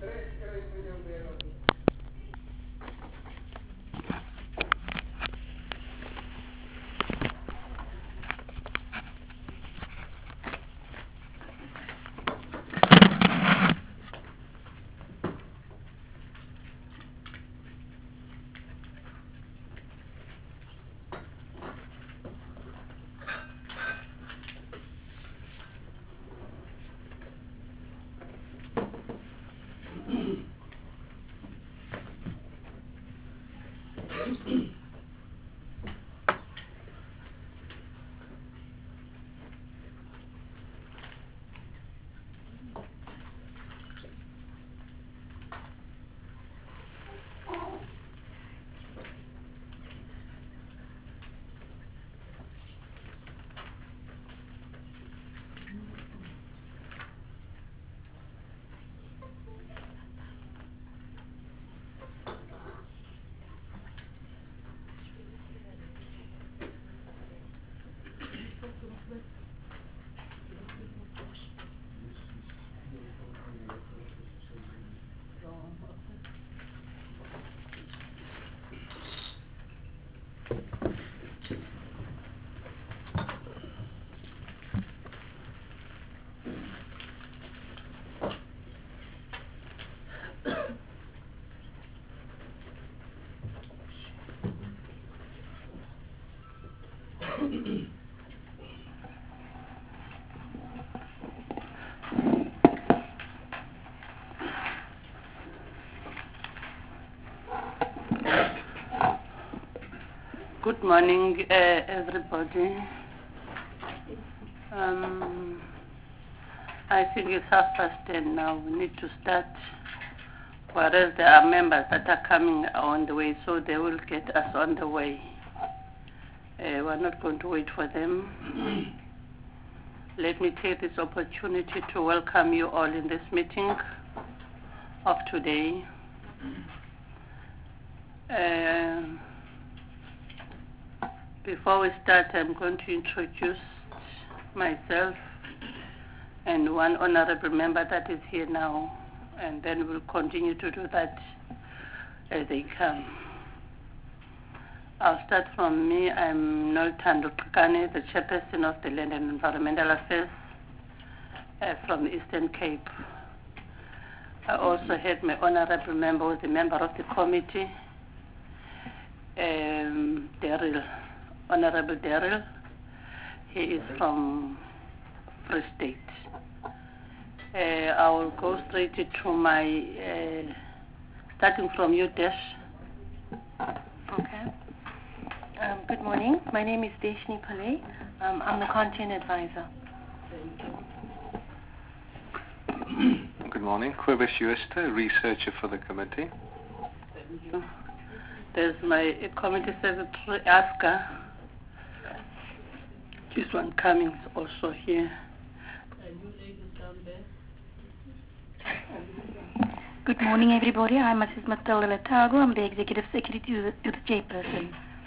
Good morning, everybody. I think it's 10:30 now. We need to start, whereas there are members that are coming on the way, so they will get us on the way. We're not going to wait for them. Let me take this opportunity to welcome you all in this meeting of today. Before we start, I'm going to introduce myself and one honorable member that is here now, and then we'll continue to do that as they come. I'll start from me. I'm Nolthando Xikane, the chairperson of the Land and Environmental Affairs from the Eastern Cape. I also had my honorable member, who is a member of the committee, Honorable Daryl. He is from Free State. I will go straight to my, starting from you, Desh. Okay. Good morning. My name is Deshni Pillay. I'm the content advisor. Good morning. Kobus Uester, researcher for the committee. Thank you. There's my committee secretary, Aska. This one coming is also here. And you ladies down there? Good morning, everybody. I'm Mrs. Matilda Latago. I'm the Executive Secretary to the Chairperson.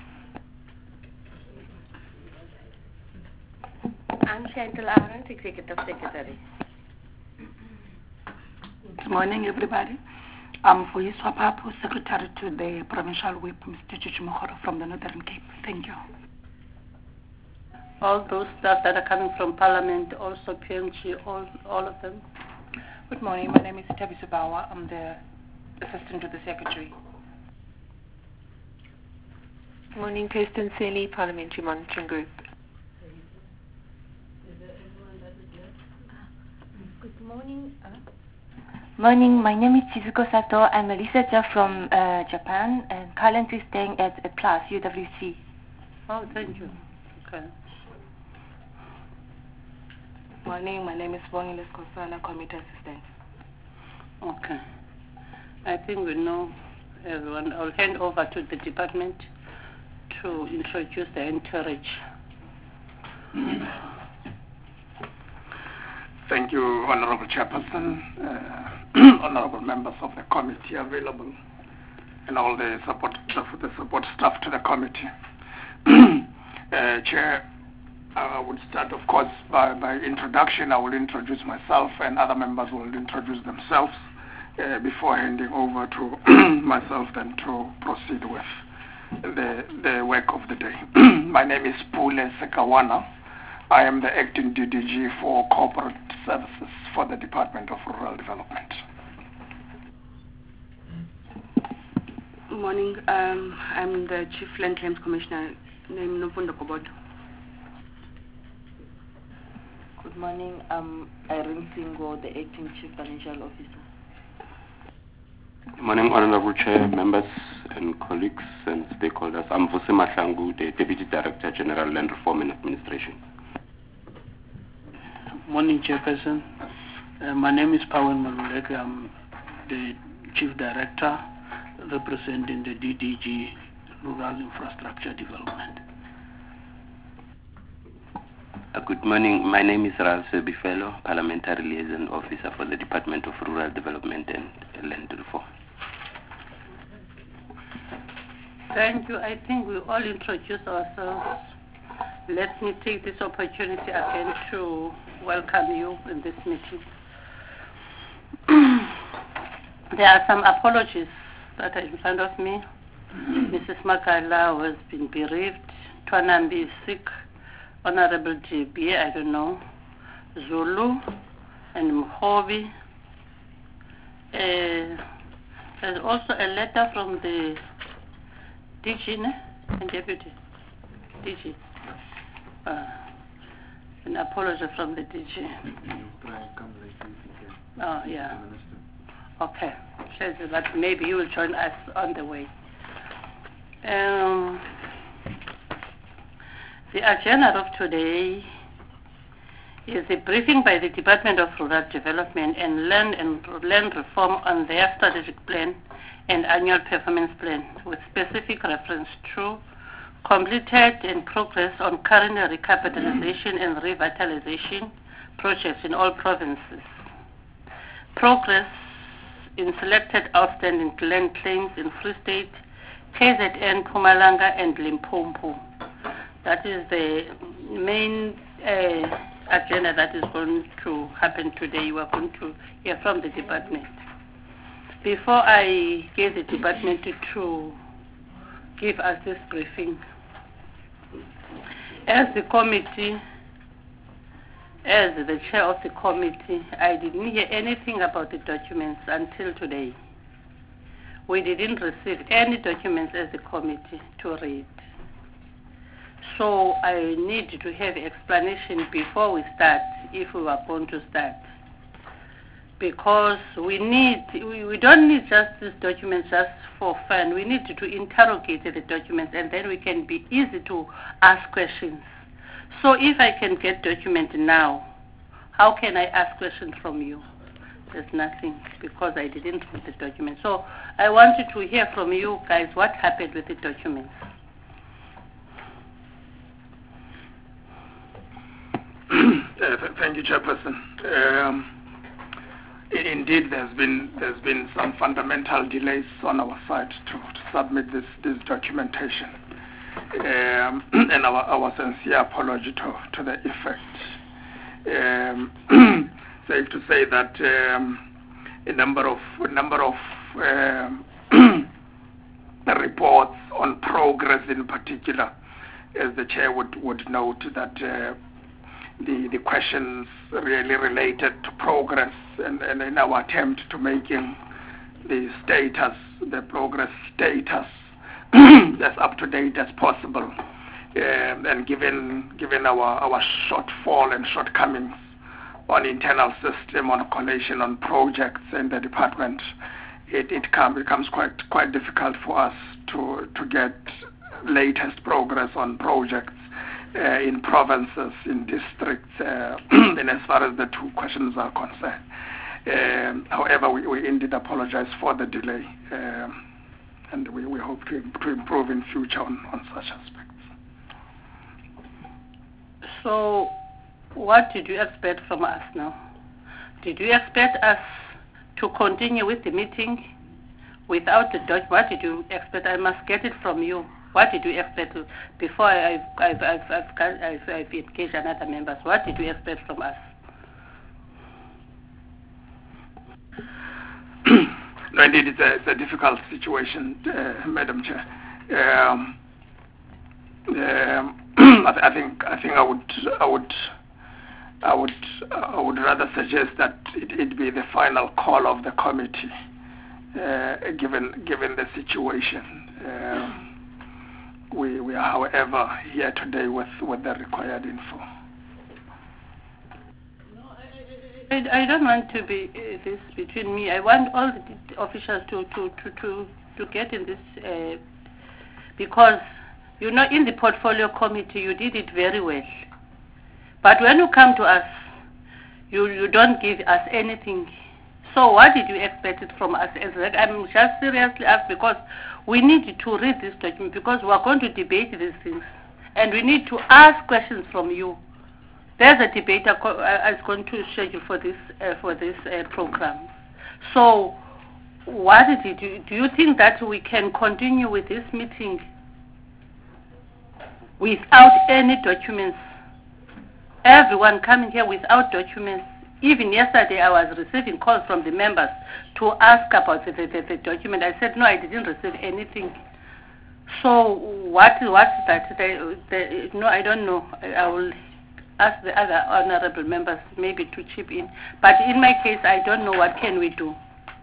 I'm Chantal Arendt, Executive Secretary. Good morning, everybody. I'm Foyiswa Papu, Secretary to the Provincial Whip, Mr. Chuchumokoro from the Northern Cape. Thank you. All those staff that are coming from Parliament, also PMG, all of them. Good morning. My name is Tabiso Bawa. I'm the Assistant to the Secretary. Good morning, Kirsten Selly, Parliamentary Monitoring Group. Good morning. Morning, my name is Chizuko Sato. I'm a researcher from Japan and currently staying at PLAS, UWC. Oh, thank you. Okay. Morning, my name is Bongile Skosana, Committee Assistant. Okay. I think we know everyone. I'll hand over to the department to introduce the entourage. Thank you, Honorable Chairperson, honorable members of the committee available, and all the support staff to the committee. Chair, I would start, of course, by introduction. I will introduce myself, and other members will introduce themselves. before handing over to myself then to proceed with the work of the day. My name is Pule Sekawana. I am the Acting DDG for Corporate Services for the Department of Rural Development. Good morning. I'm the Chief Land Claims Commissioner, named Nopundo Kobodo. Good morning. I'm Irene Singo, the Acting Chief Financial Officer. Good morning, Honorable Chair, members and colleagues and stakeholders. I'm Vuse Mahlangu, the Deputy Director General Land Reform and Administration. Morning, Chairperson. My name is Pawan Maluleke. I'm the Chief Director representing the DDG Rural Infrastructure Development. Good morning. My name is Ralph Bifelo, Parliamentary Liaison Officer for the Department of Rural Development and Land Reform. Thank you. I think we all introduce ourselves. Let me take this opportunity again to welcome you in this meeting. There are some apologies that are in front of me. Mrs. Makala has been bereaved. Twanambi is sick. Honorable JB, I don't know. Zulu and Mhobi. There's also a letter from the DG and Deputy DG. An apology from the DG. Oh, yeah. Okay. But maybe you will join us on the way. The agenda of today is a briefing by the Department of Rural Development and Land Reform on their strategic plan and annual performance plan with specific reference to completed and progress on current recapitalization and revitalization projects in all provinces. Progress in selected outstanding land claims in Free State, KZN, Mpumalanga, and Limpopo. That is the main agenda that is going to happen today. You are going to hear from the department. Before I get the department to give us this briefing, as the committee, as the chair of the committee, I didn't hear anything about the documents until today. We didn't receive any documents as a committee to read. So I need to have explanation before we start, if we are going to start. Because we don't need just these documents just for fun. We need to interrogate the documents, and then we can be easy to ask questions. So if I can get documents now, how can I ask questions from you? There's nothing, because I didn't read the documents. So I wanted to hear from you guys what happened with the documents. Thank you, Chairperson. Indeed, there's been some fundamental delays on our side to submit this documentation, and our sincere apology to the effect. Safe to say that a number of reports on progress, in particular, as the chair would note, that the questions really related to progress and in our attempt to making the progress status as up to date as possible, and given our shortfall and shortcomings on internal system, on collation, on projects in the department, it becomes quite difficult for us to get latest progress on projects in provinces, in districts, and as far as the two questions are concerned. However, we indeed apologize for the delay, and we hope to improve in future on such aspects. So, what did you expect from us now? Did you expect us to continue with the meeting without the document? What did you expect? I must get it from you. What did you expect before I've engaged another members? What did you expect from us? No, indeed, it's a difficult situation, Madam Chair. I think I would rather suggest that it be the final call of the committee, given the situation. We are, however, here today with the required info. I don't want to be this between me. I want all the officials to get in this because, you know, in the portfolio committee you did it very well. But when you come to us, you don't give us anything. So what did you expect it from us? I'm just seriously asked because we need to read this document because we are going to debate these things. And we need to ask questions from you. There's a debate is going to schedule for this program. So what did you do? You think that we can continue with this meeting without any documents? Everyone coming here without documents. Even yesterday I was receiving calls from the members to ask about the document. I said, no, I didn't receive anything. So what's that? No, I don't know. I will ask the other honorable members maybe to chip in. But in my case, I don't know what can we do.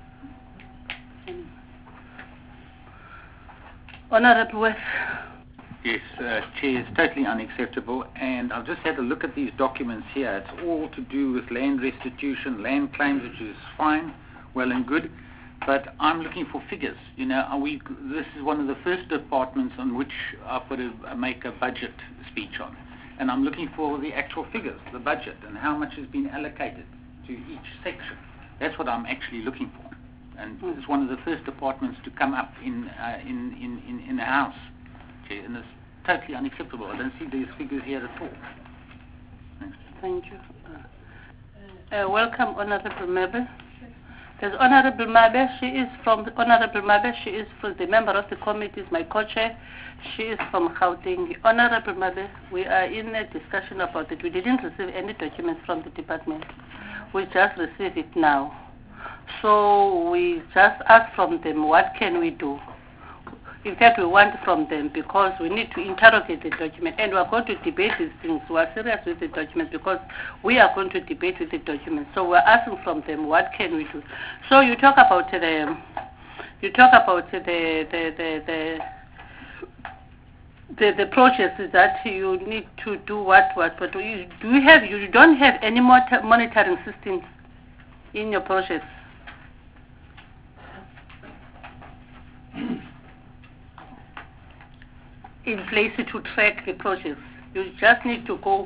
Honorable West. Yes, Chair, it's totally unacceptable, and I've just had a look at these documents here. It's all to do with land restitution, land claims, which is fine, well and good, but I'm looking for figures. You know, this is one of the first departments on which I've got to make a budget speech on, and I'm looking for the actual figures, the budget, and how much has been allocated to each section. That's what I'm actually looking for, and it's one of the first departments to come up in the House. And it's totally unacceptable. I don't see these figures here at all. Thank you. Welcome, Honorable Mabe. There's Honorable Mabe. She is from the member of the committee, is my co-chair. She is from Gauteng. Honorable Mabe, we are in a discussion about it. We didn't receive any documents from the department. We just received it now. So we just asked from them, what can we do? In fact, we want from them because we need to interrogate the document, and we are going to debate these things. We are serious with the document because we are going to debate with the document. So we are asking from them, what can we do? So you talk about the processes that you need to do but you don't have any more monitoring systems in your process. In place to track the process. You just need to go.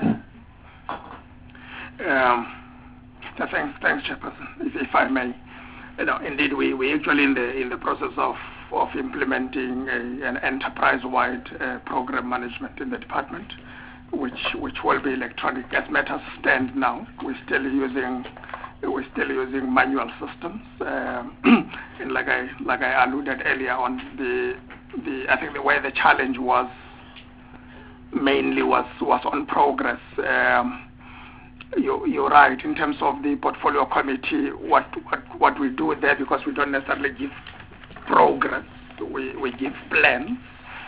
Thanks, Chairperson. If I may, indeed, we actually in the process of implementing an enterprise-wide program management in the department, which will be electronic. As matters stand now, we're still using manual systems, and like I alluded earlier on, I think the way the challenge was mainly was on progress. You're right in terms of the portfolio committee. What we do there, because we don't necessarily give progress, we give plans.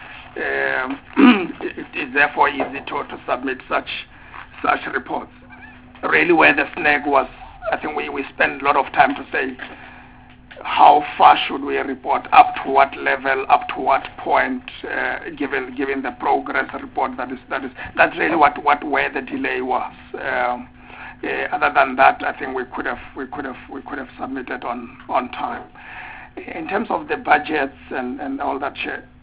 It is therefore easy to submit such reports. Really, where the snag was, I think we spend a lot of time to say, how far should we report, up to what level, up to what point, given the progress report that's really where the delay was. Other than that, I think we could have submitted on time. In terms of the budgets and all that,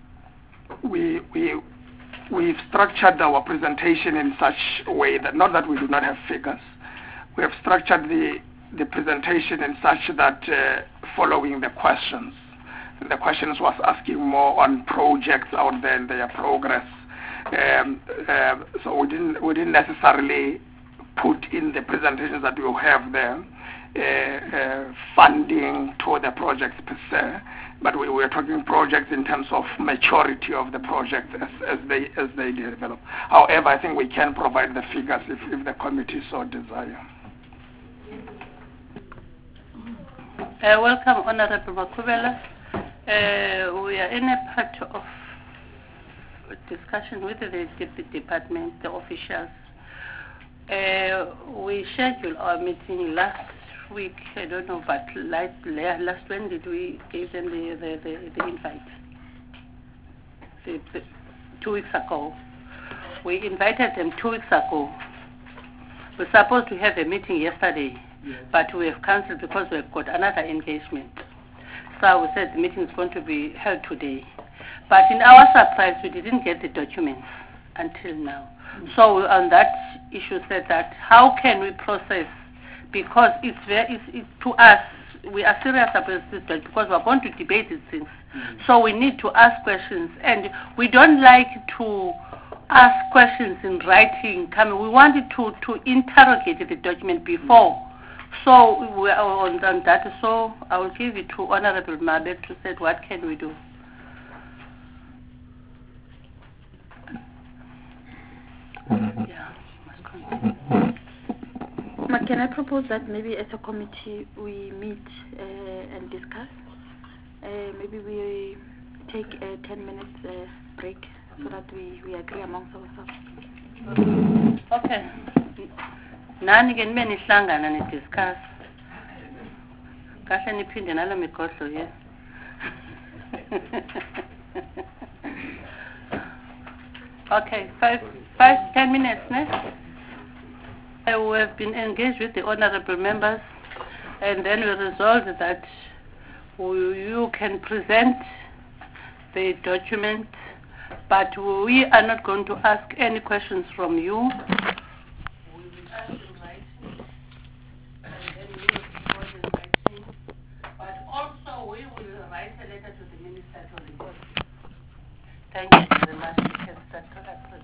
we've structured our presentation in such a way that, not that we do not have figures, we have structured the presentation in such that following the questions was asking more on projects out there and their progress. So we didn't necessarily put in the presentations that you have there funding to the projects per se, but we were talking projects in terms of maturity of the project as they develop. However, I think we can provide the figures if the committee so desire. Welcome, Honorable Makubela. We are in a part of discussion with the Deputy Department, the officials. We scheduled our meeting last week. I don't know, but last when did we give them the invite? 2 weeks ago. We invited them 2 weeks ago. We were supposed to have a meeting yesterday, but we have cancelled because we've got another engagement. So we said the meeting is going to be held today. But in our surprise, we didn't get the documents until now. So we, on that issue, said that how can we process, because it's to us, we are serious about this because we're going to debate these things. So we need to ask questions, and we don't like to ask questions in writing. We wanted to interrogate the document before. So we are on that. So I will give it to Honorable Mabet to say what can we do. Can I propose that maybe as a committee we meet and discuss? Maybe we take a 10 minutes break so that we agree amongst ourselves. Okay. Nani ke nibe nihlangana ni discuss. Kahle niphinde nalo migodlo ye. Okay, 10 minutes, ne? We have been engaged with the honorable members, and then we resolved that you can present the document, but we are not going to ask any questions from you. We will ask in writing, and then we will respond in writing, but also we will write a letter to the minister to report. Thank you very much. You can start to present.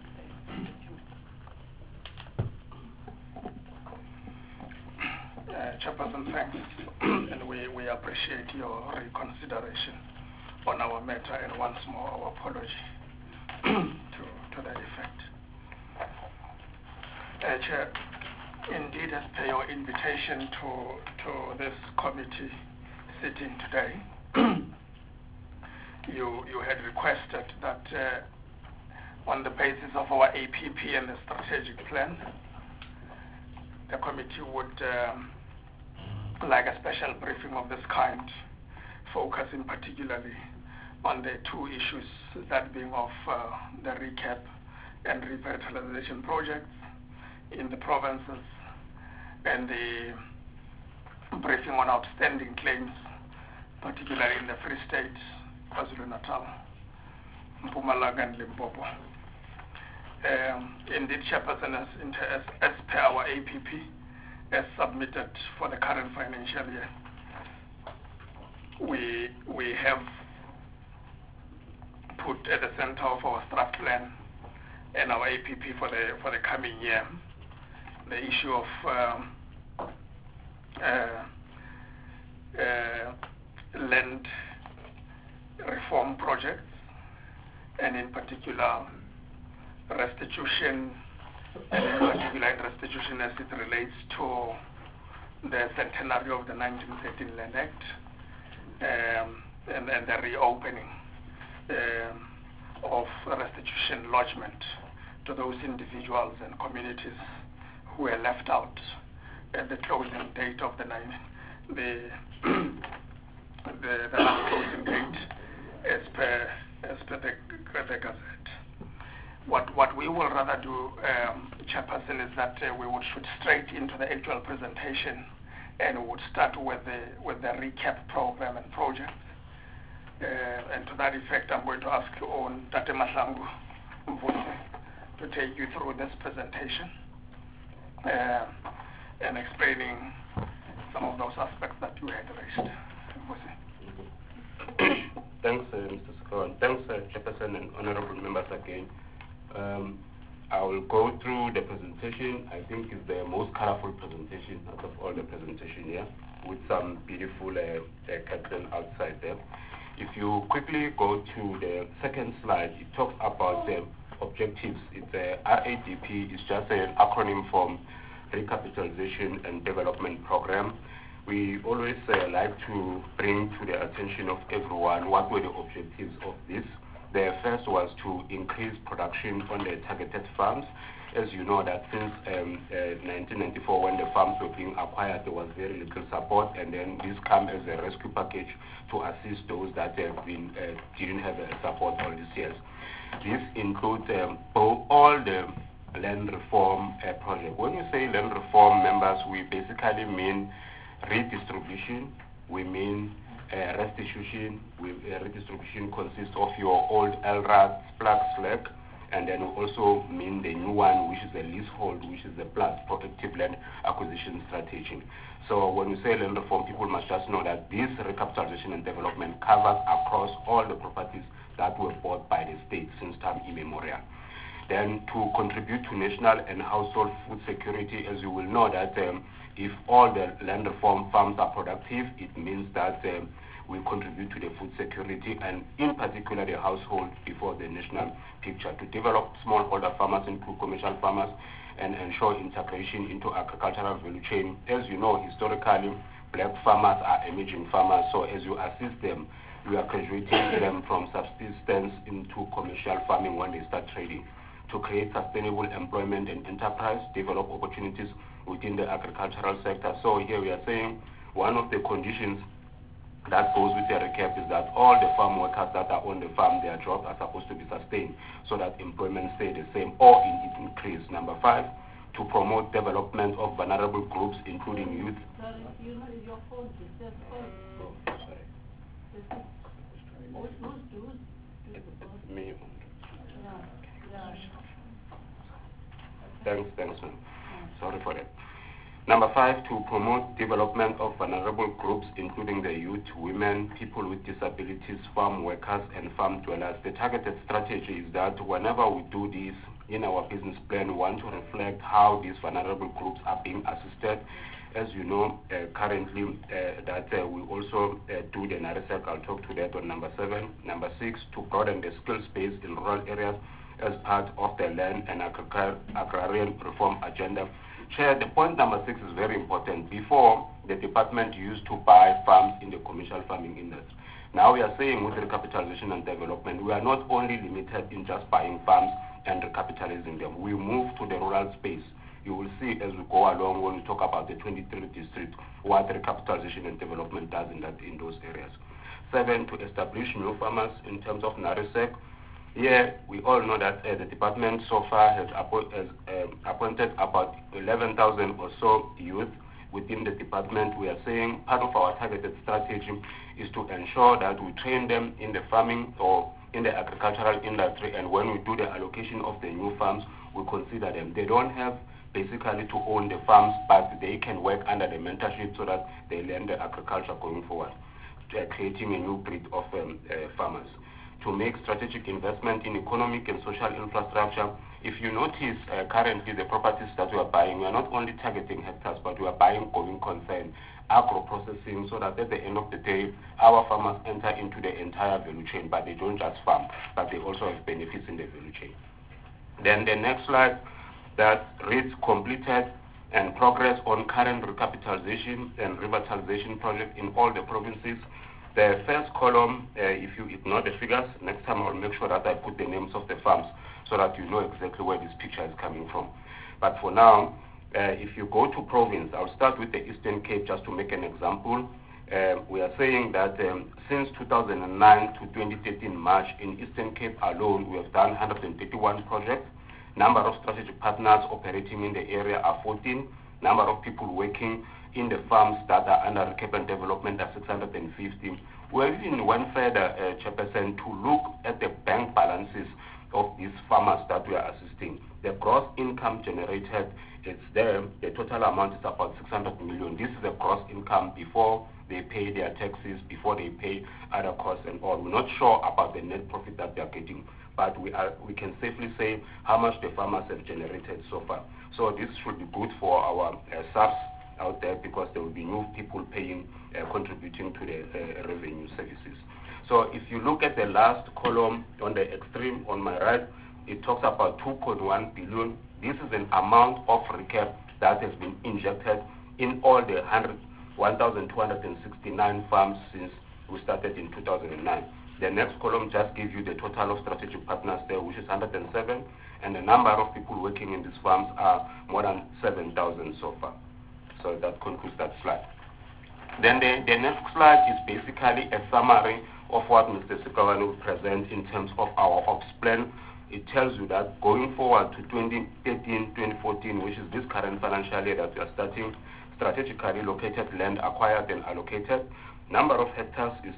Chairperson, thanks, and we appreciate your reconsideration on our matter, and once more our apology to that effect. Chair, indeed, as per your invitation to this committee sitting today, you had requested that on the basis of our APP and the strategic plan, the committee would like a special briefing of this kind, focusing particularly on the two issues, that being of the recap and revitalization projects in the provinces, and the briefing on outstanding claims, particularly in the Free State, KwaZulu-Natal, Mpumalanga and Limpopo. Indeed, Chairperson, as per our APP, as submitted for the current financial year, we have put at the center of our draft plan and our APP for the coming year the issue of land reform projects, and in particular restitution, and in particular restitution as it relates to the centenary of the 1913 Land Act, and the reopening of restitution lodgement to those individuals and communities who were left out at the closing date of the last closing date as per the Gazette. What we will rather do, Chairperson, is that we would shoot straight into the actual presentation, and we would start with the recap program and project. And to that effect, I'm going to ask on Tate Mahlangu Mvuse to take you through this presentation and explaining some of those aspects that you had raised. Thanks, Mr. Sikoan. Thanks, Chairperson and honorable members again. I will go through the presentation. I think it's the most colorful presentation out of all the presentation here, with some beautiful caption outside there. If you quickly go to the second slide, it talks about the objectives. It's RADP is just an acronym for Recapitalization and Development Program. we always like to bring to the attention of everyone what were the objectives of this. The first was to increase production on the targeted farms. As you know that since 1994, when the farms were being acquired, there was very little support, and then this came as a rescue package to assist those that have been didn't have support all these years. This includes all the land reform project. When you say land reform, members, we basically mean redistribution. We mean restitution. Redistribution consists of your old LRAD, flag, and then we also mean the new one, which is the leasehold, which is the plus protective land acquisition strategy. So when we say land reform, people must just know that this recapitalization and development covers across all the properties that were bought by the state since time immemorial. Then to contribute to national and household food security, as you will know that if all the land reform farms are productive, it means that we contribute to the food security and in particular the household before the national picture, to develop smallholder farmers into commercial farmers and ensure integration into agricultural value chain. As you know, historically, black farmers are emerging farmers, so as you assist them, you are graduating them from subsistence into commercial farming when they start trading, to create sustainable employment and enterprise, develop opportunities within the agricultural sector. So here we are saying one of the conditions that goes with the recap is that all the farm workers that are on the farm, their jobs are supposed to be sustained so that employment stay the same or it increase. Number 5, to promote development of vulnerable groups, including youth. Thanks, ma'am. Sorry for that. Number 5, to promote development of vulnerable groups, including the youth, women, people with disabilities, farm workers, and farm dwellers. The targeted strategy is that whenever we do this in our business plan, we want to reflect how these vulnerable groups are being assisted. As you know, currently we also do the NARISEC. I'll talk to that on number 7. Number 6, to broaden the skills base in rural areas as part of the land and agrarian reform agenda. Chair, the point number 6 is very important. Before, the department used to buy farms in the commercial farming industry. Now we are saying with recapitalization and development, we are not only limited in just buying farms and recapitalizing them. We move to the rural space. You will see as we go along when we talk about the 23 districts, what recapitalization and development does in those areas. 7, to establish new farmers in terms of NARISEC. Here, we all know that the department so far has appointed about 11,000 or so youth within the department. We are saying part of our targeted strategy is to ensure that we train them in the farming or in the agricultural industry, and when we do the allocation of the new farms, we consider them. They don't have basically to own the farms, but they can work under the mentorship so that they learn the agriculture going forward, creating a new breed of farmers. To make strategic investment in economic and social infrastructure. If you notice, currently the properties that we are buying, we are not only targeting hectares, but we are buying going concern, agro-processing, so that at the end of the day, our farmers enter into the entire value chain, but they don't just farm, but they also have benefits in the value chain. Then the next slide that reads completed and progress on current recapitalization and revitalization projects in all the provinces. The first column, if you ignore the figures, next time I'll make sure that I put the names of the farms so that you know exactly where this picture is coming from. But for now, if you go to province, I'll start with the Eastern Cape just to make an example. We are saying that since 2009 to 2013 March, in Eastern Cape alone, we have done 131 projects. Number of strategic partners operating in the area are 14. Number of people working in the farms that are under recap and development are 650. We even went further, Chairperson, to look at the bank balances of these farmers that we are assisting. The gross income generated, it's there. The total amount is about 600 million. This is the gross income before they pay their taxes, before they pay other costs and all. We're not sure about the net profit that they are getting, but we can safely say how much the farmers have generated so far. So this should be good for our subs out there, because there will be new people paying, contributing to the revenue services. So if you look at the last column on the extreme on my right, it talks about 2.1 billion. This is an amount of recap that has been injected in all the 1,269 farms since we started in 2009. The next column just gives you the total of strategic partners there, which is 107, and the number of people working in these farms are more than 7,000 so far. So that concludes that slide. Then the next slide is basically a summary of what Mr. Sekawane will present in terms of our ops plan. It tells you that going forward to 2013-2014, which is this current financial year that we are starting, strategically located land acquired and allocated. Number of hectares is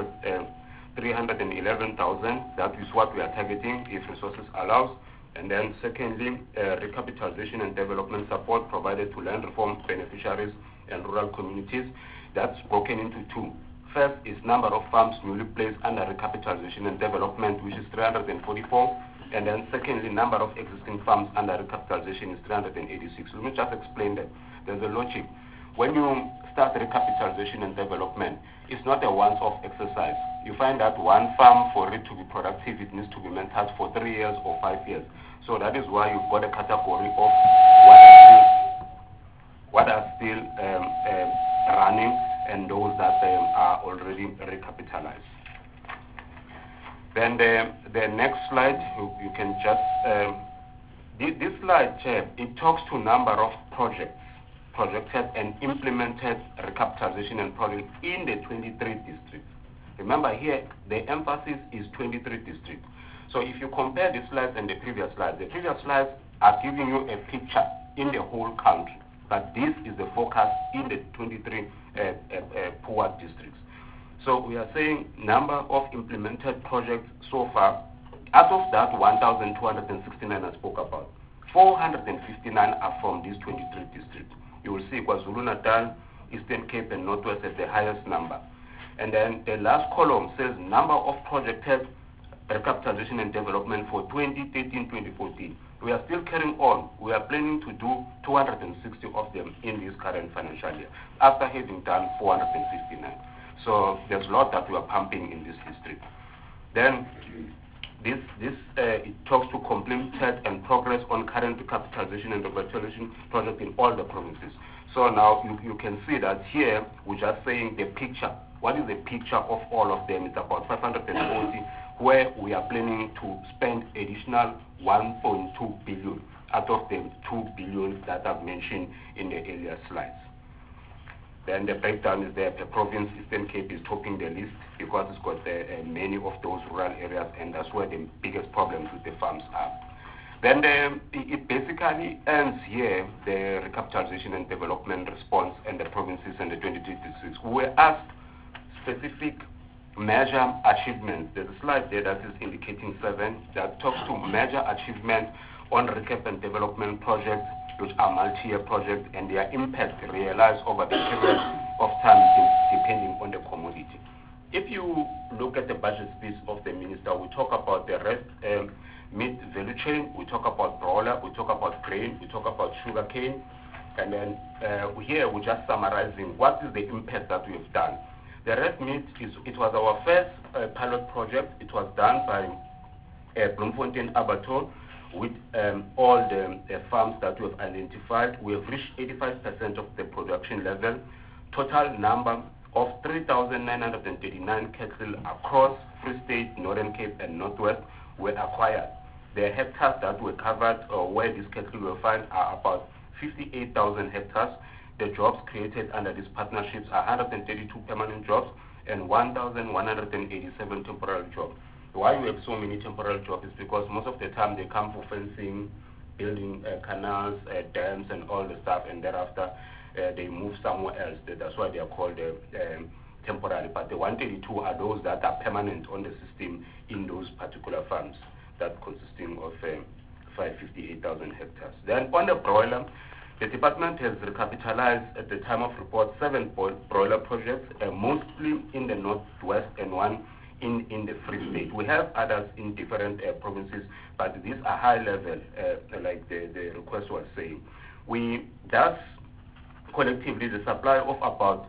311,000. That is what we are targeting if resources allows. And then secondly, recapitalization and development support provided to land reform beneficiaries and rural communities. That's broken into two. First is number of farms newly placed under recapitalization and development, which is 344. And then secondly, number of existing farms under recapitalization is 386. Let me just explain that. There's a logic. When you start recapitalization and development, it's not a once-off exercise. You find that one farm, for it to be productive, it needs to be maintained for 3 years or 5 years. So that is why you've got a category of what are still running and those that are already recapitalized. Then the next slide, you can just, this slide, it talks to number of projects, projected and implemented recapitalization and projects in the 23 districts. Remember here, the emphasis is 23 districts. So if you compare this slide and the previous slides are giving you a picture in the whole country, but this is the focus in the 23 poor districts. So we are saying number of implemented projects so far, out of that 1,269 I spoke about, 459 are from these 23 districts. You will see KwaZulu-Natal, Eastern Cape and Northwest at the highest number. And then the last column says number of projected recapitalization and development for 2013-2014. We are still carrying on. We are planning to do 260 of them in this current financial year, after having done 459. So there's a lot that we are pumping in this district. Then it talks to completed and progress on current recapitalization and revitalization project in all the provinces. So now you can see that here we're just saying the picture. What is the picture of all of them? It's about 540, where we are planning to spend additional 1.2 billion out of the 2 billion that I've mentioned in the earlier slides. Then the breakdown is there. The province, Eastern Cape, is topping the list because it's got many of those rural areas, and that's where the biggest problems with the farms are. Then it basically ends here, the recapitalization and development response and the provinces and the 22 districts. We were asked specific measure achievements. There's a slide there that is indicating 7 that talks to measure achievements on recap and development projects, which are multi-year projects, and their impact realized over the period of time depending on the commodity. If you look at the budget speech of the minister, we talk about the rest meat value chain, we talk about broiler, we talk about grain, we talk about sugar cane, and then here we're just summarizing what is the impact that we have done. The red meat, it was our first pilot project. It was done by Bloemfontein Abattoir with all the farms that we have identified. We have reached 85% of the production level. Total number of 3,939 cattle across Free State, Northern Cape and Northwest were acquired. The hectares that were covered where these cattle were found are about 58,000 hectares. The jobs created under these partnerships are 132 permanent jobs and 1,187 temporary jobs. Why we have so many temporary jobs is because most of the time they come for fencing, building canals, dams and all the stuff, and thereafter they move somewhere else. That's why they are called temporary. But the 132 are those that are permanent on the system in those particular farms, that consisting of 58,000 hectares. Then on the broiler, the department has recapitalized at the time of report 7 broiler projects, mostly in the Northwest and 1 in the Free State. We have others in different provinces, but these are high level, like the request was saying. We thus collectively the supply of about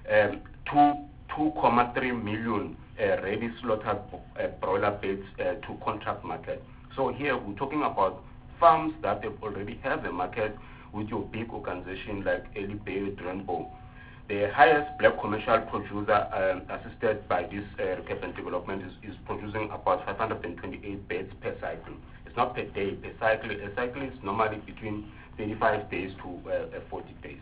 2.3 million ready slaughtered broiler beds to contract market. So here we're talking about farms that already have a market with your big organization like Elibay, Rainbow. The highest black commercial producer assisted by this recap and development is producing about 528 beds per cycle. It's not per day, per cycle. A cycle is normally between 35 days to 40 days.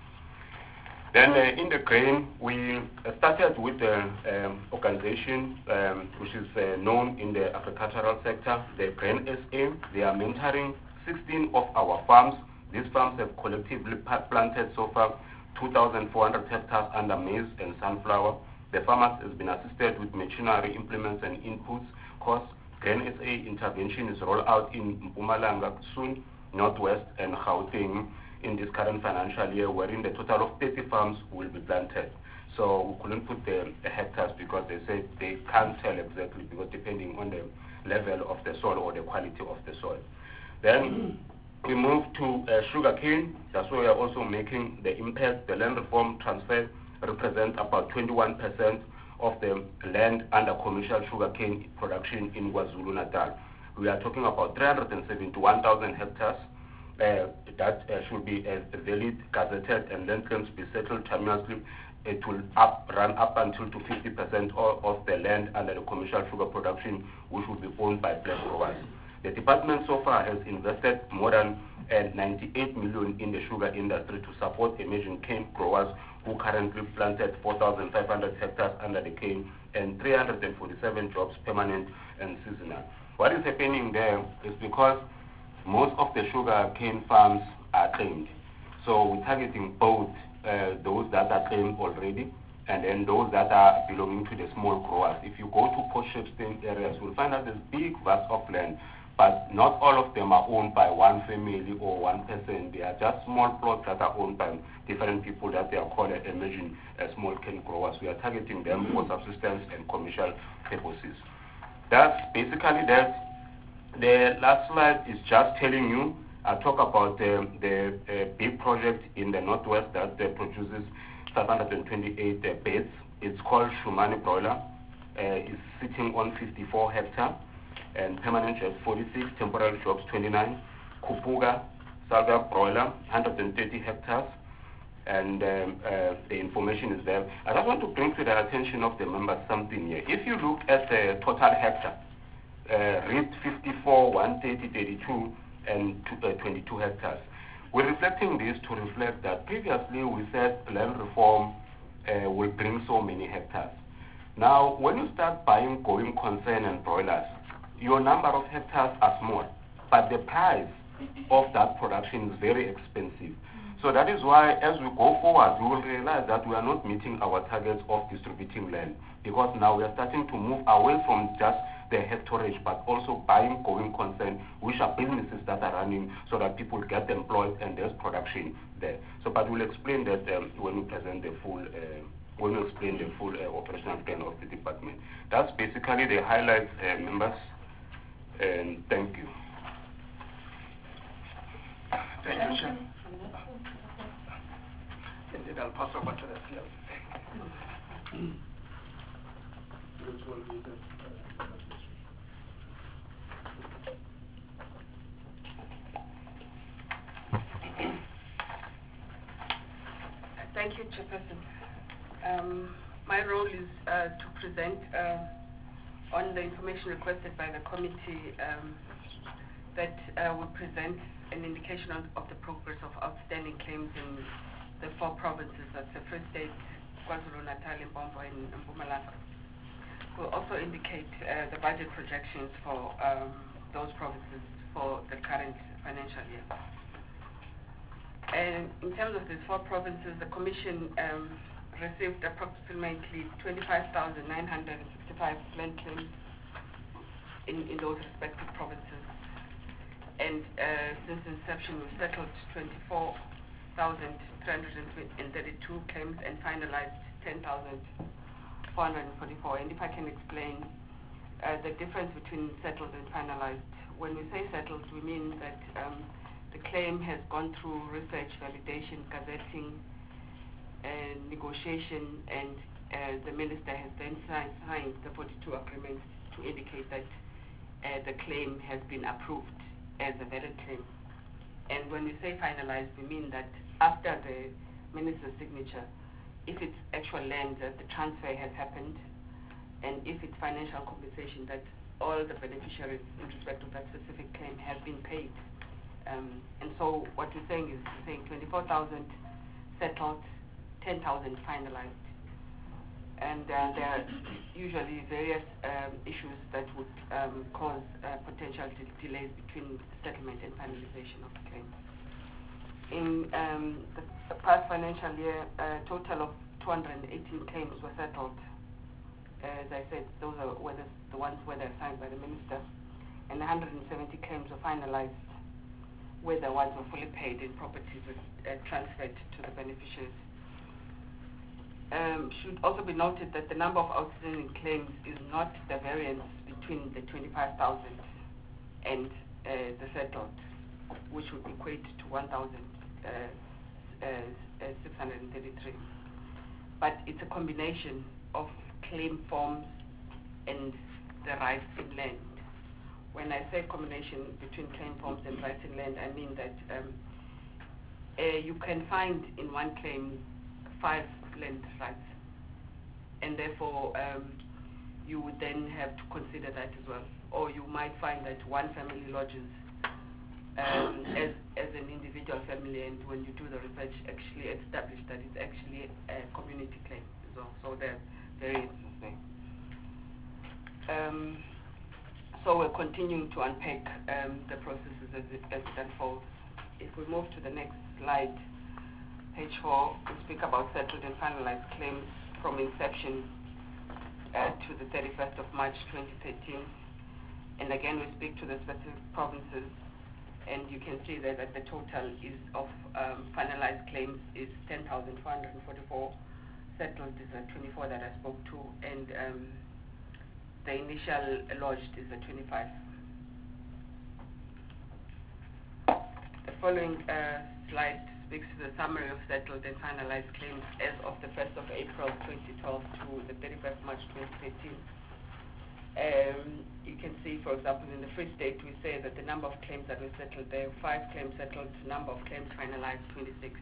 Then in the grain, we started with the organization which is known in the agricultural sector, the Grain SA. They are mentoring 16 of our farms. These farms have collectively planted so far 2,400 hectares under maize and sunflower. The farmers has been assisted with machinery, implements and inputs costs. Grain SA intervention is rolled out in Mpumalanga soon, Northwest and Gauteng in this current financial year, wherein the total of 30 farms will be planted. So we couldn't put the hectares because they said they can't tell exactly, because depending on the level of the soil or the quality of the soil. Then we move to sugarcane. That's where we are also making the impact. The land reform transfer represents about 21% of the land under commercial sugarcane production in KwaZulu-Natal. We are talking about 371,000 hectares that should be valid, gazetted, and then claims be settled terminously. It will run up until to 50% of the land under the commercial sugar production, which will be owned by black growers. The department so far has invested more than 98 million in the sugar industry to support emerging cane growers who currently planted 4,500 hectares under the cane and 347 jobs permanent and seasonal. What is happening there is because most of the sugar cane farms are claimed. So we're targeting both those that are claimed already and then those that are belonging to the small growers. If you go to post-Shepstone areas, you'll find that there's big vast of land, but not all of them are owned by one family or one person. They are just small plots that are owned by different people that they are called emerging small cane growers. We are targeting them for subsistence and commercial purposes. That's basically that. The last slide is just telling you, I talk about the big project in the Northwest that produces 528 beds. It's called Shumani Broiler. It's sitting on 54 hectares and permanent jobs 46, temporary jobs 29. Kupuga, Salvia Broiler, 130 hectares. And the information is there. I just want to bring to the attention of the members something here. If you look at the total hectare, read 54, 130, 32, and 22 hectares. We're reflecting this to reflect that previously we said land reform will bring so many hectares. Now, when you start buying going concern and broilers, your number of hectares are small, but the price of that production is very expensive. So that is why as we go forward, we will realize that we are not meeting our targets of distributing land, because now we are starting to move away from just the hectareage, but also buying going concern, which are businesses that are running so that people get employed and there's production there. So, but we'll explain that when we present the full, operational plan of the department. That's basically the highlights, members, and thank you. Thank you, Chair. Indeed, I'll pass over to the field. Thank you, Chairperson. My role is to present on the information requested by the committee that will present an indication of the progress of outstanding claims in the 4 provinces. That's the Free State, KwaZulu-Natal, Limpopo, and Mpumalanga. We'll also indicate the budget projections for those provinces for the current financial year. And in terms of these 4 provinces, the Commission received approximately 25,965 land claims in those respective provinces. And since inception, we've settled 24,332 claims and finalized 10,444. And if I can explain the difference between settled and finalized. When we say settled, we mean that the claim has gone through research, validation, gazetting, negotiation, and the minister has then signed the 42 agreements to indicate that the claim has been approved as a valid claim. And when we say finalized, we mean that after the minister's signature, if it's actual land that the transfer has happened, and if it's financial compensation that all the beneficiaries in respect of that specific claim have been paid. And so what we're saying is 24,000 settled, 10,000 finalized. And there are usually various issues that would cause potential delays between settlement and finalization of the claim. In the past financial year, a total of 218 claims were settled. As I said, those are the ones where they're signed by the minister, and 170 claims were finalized, where the ones were fully paid in properties were transferred to the beneficiaries. Should also be noted that the number of outstanding claims is not the variance between the 25,000 and the settled, which would equate to 1,633. But it's a combination of claim forms and the rights in land. When I say combination between claim forms and rights in land, I mean that you can find in one claim 5 land rights, and therefore you would then have to consider that as well. Or you might find that one family lodges as an individual family, and when you do the research, actually establish that it's actually a community claim as well. So there are variances there. So we're continuing to unpack the processes as it unfolds. If we move to the next slide, page 4, we speak about settled and finalized claims from inception to the 31st of March 2013. And again, we speak to the specific provinces, and you can see there that the total is of finalized claims is 10,444, settled is 24 that I spoke to, and the initial lodged is 25. The following slide speaks to the summary of settled and finalized claims as of the 1st of April 2012 to the 31st March 2013. You can see, for example, in the Free State, we say that the number of claims that were settled, there are 5 claims settled, number of claims finalized, 26.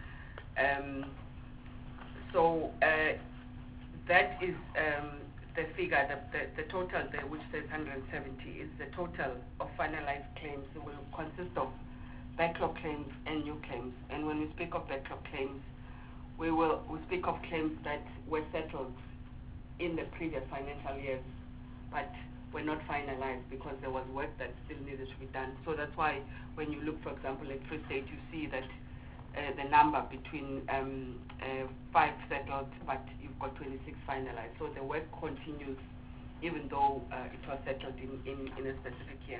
So that is the figure, the total there, which says 170, is the total of finalized claims. It will consist of backlog claims and new claims. And when we speak of backlog claims, we speak of claims that were settled in the previous financial years, but were not finalized because there was work that still needed to be done. So that's why when you look, for example, at Free State, you see that the number between 5 settled, but you've got 26 finalized. So the work continues even though it was settled in a specific year.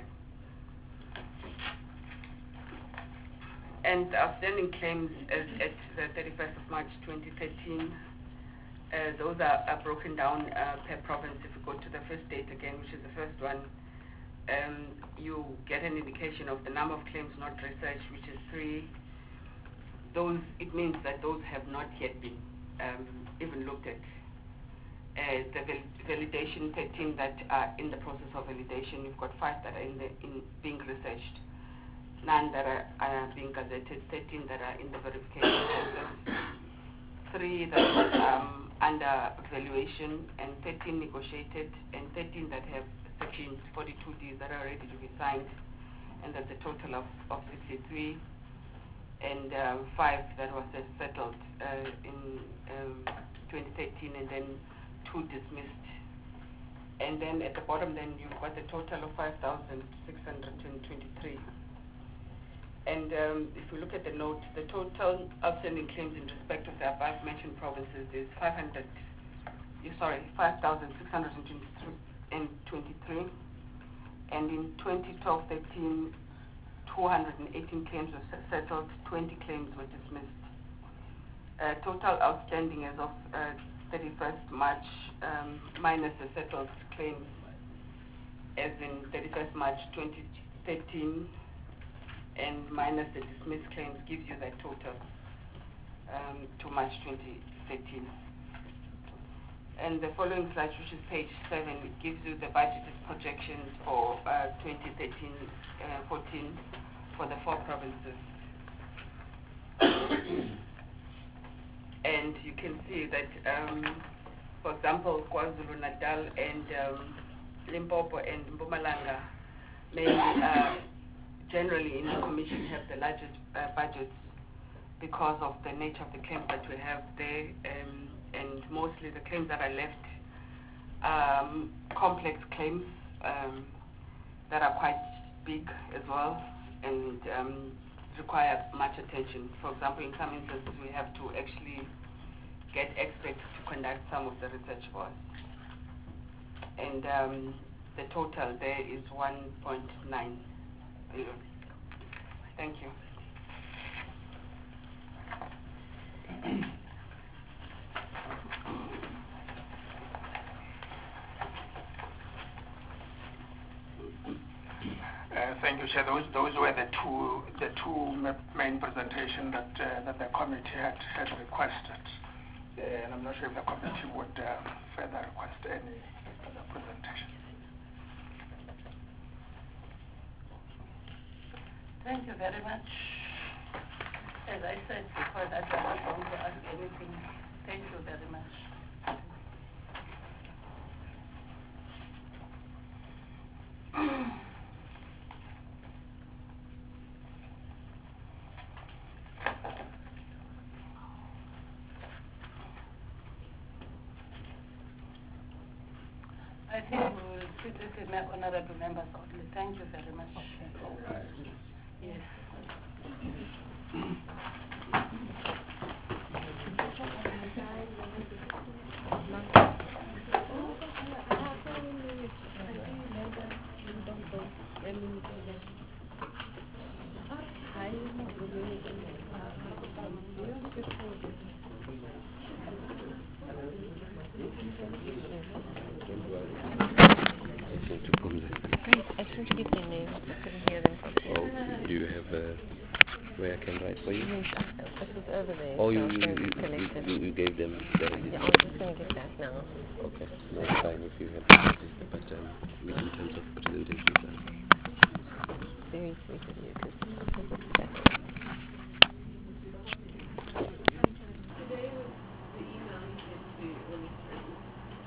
And outstanding claims at the 31st of March 2013, those are broken down per province. If you go to the First State again, which is the first one, you get an indication of the number of claims not researched, which is 3. It means that those have not yet been even looked at. The validation, 13 that are in the process of validation. You've got 5 that are being researched, none that are being gazetted, 13 that are in the verification process, 3 that are under valuation, and 13 negotiated, and 13 that have sections 42Ds that are ready to be signed, and that's a total of 63, and 5 that was settled in 2013, and then 2 dismissed. And then at the bottom then you've got a total of 5,623. And if you look at the note, the total outstanding claims in respect of the above mentioned provinces is 5,623. And in 2012-13, 218 claims were settled, 20 claims were dismissed. Total outstanding as of 31st March, minus the settled claims, as in 31st March 2013, and minus the dismissed claims, gives you that total to March 2013. And the following slide, which is page 7, it gives you the budgeted projections for 2013-14 for the 4 provinces. and you can see that, for example, KwaZulu-Natal and Limpopo and Mpumalanga may generally in the commission have the largest budgets because of the nature of the claims that we have there, and mostly the claims that are left, complex claims that are quite big as well and require much attention. For example, in some instances we have to actually get experts to conduct some of the research for us. And the total there is 1.9 billion. Thank you. Thank you, Chair. Those were the two main presentations that the committee had requested. And I'm not sure if the committee would further request any further presentation. Thank you very much. As I said before, that I'm not going to ask anything. Thank you very much. I think we will sit with the honorable members only. Thank you very much. Yes. I couldn't give their names. I couldn't hear them properly. Oh, do you have where I can write for you? Yes, it was over there. Oh, so you gave them the Yeah, I'm just going to get that now. Okay, that's fine if you have that, but in terms of presentation. Very sweet of you, because